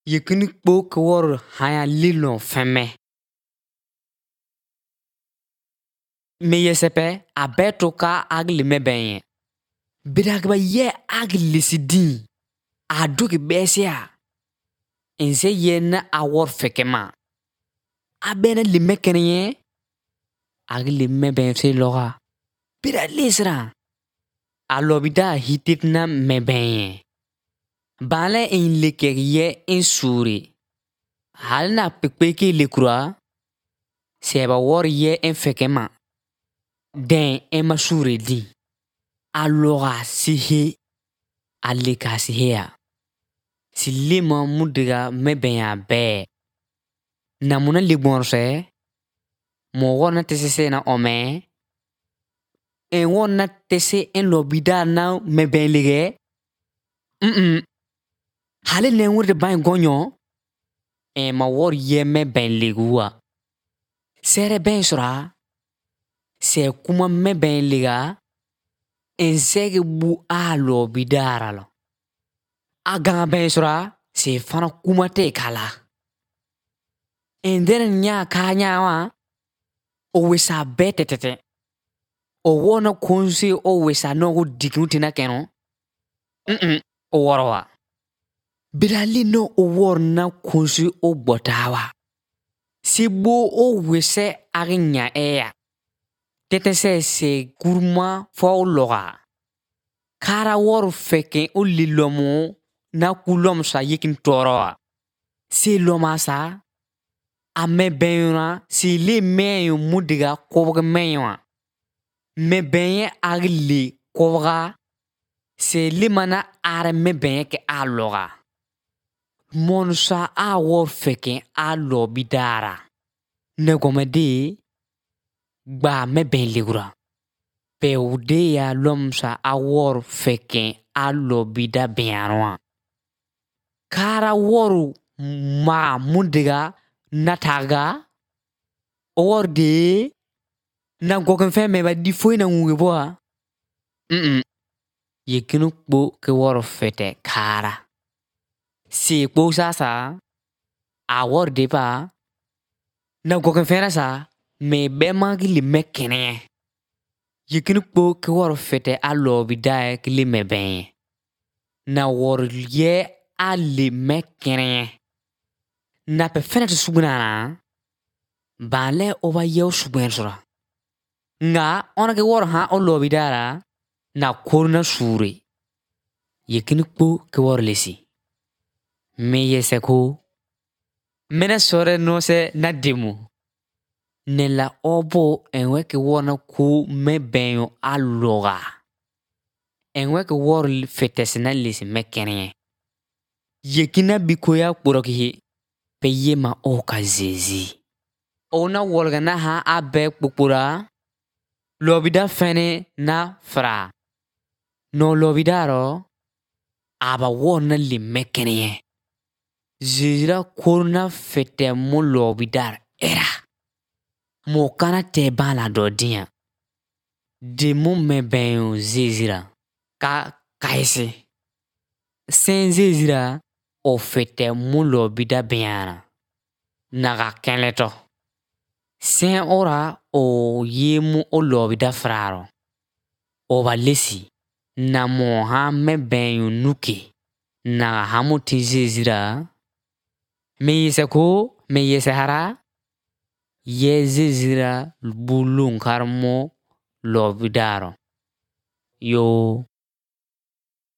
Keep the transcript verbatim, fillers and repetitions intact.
Yekini kpo kwor haya lilon feme. Me yesepe abeto ka agli mebenye. Bidagba ye agli sidin. Aduki besia. Ense ye na awor fekema. Abena limekenye. Agli meben se loga. Bida lisra. Alobida hitit na mebenye. Bale en leke ye en suri. Hal na pekpeke lekura. Seba wor ye en fekema. Den en masuri di. Aloga sihe. Alika sihea. Si lima mudiga mebenya be. Namuna ligbonse. Mo wona tesese na ome. En wona tese en lobida na meben lige. Mm-mm. Hale ne wurde bain gonyo. En ma wor ye meben ligua. Sere ben sura. Se kuma meben liga. En sege bu a lobida ralo. Aga ben sura. Se fana kuma te kala. En den nya ka nya wa. O wisa bete tete. O wona konsi o wisa no go dikimutina keno. Mm-mm. O warwa. Bidali no o war na konsi o botawa. Si bo o wise agnya eya. Tete se se kurma fo loga. Kara war feke o lilomo na kulom sa yikin toroa. Si loma sa. Ame benyona si li menyo mudiga kobga menywa. Me benye agli kobga. Se li mana are me benye ke a loga. Monsa a war feke a lobidara. Negomedi. Ba me ben ligura. Pe ude ya lomsa a war feke a lobida benyanwa. Kara waru ma mudiga nataga. Or de. Na goken fe me ba di foi na nguge boa. Mm-mm. Yekinu kpo ke war fete kara. Si kpo sasa. A war de pa. Na goken fe na sa. Me be magili mekene. Yekinu kpo ke war fete a lobidae ke li mebenye. Na war ye a li mekene. Na pe fene te sugunana. Banle oba yeo sugensura. Nga ona ke war ha o lobidara. Na korna suri. Yekinu kpo ke war lesi. Me yeseko. Mena sore no se na demu. Nela obo enwe ke wana ku me benyo a loga. Enwe ke war fetesina lesi mekene. Yekina bikoya kurokihi. Pe yema o ka zezi. Ona wolga na ha abe kukura. Lobida fene na fra. No lobidaro. Aba wana li mekene. Zezira korna fete mo lobidar era. Mo kana te bala dodiya. De mo me benyo zezira. Ka kaise. Sen zezira. O fete mo lobida benyana. Naga kenleto. Sen ora o yemu o lobida fraro. Oba lesi. Na mo ha me benyo nuke. Naga hamu te zezira. Me yeseko. Me yesehara. Ye zezira bulung karmo lobidaro. Yo.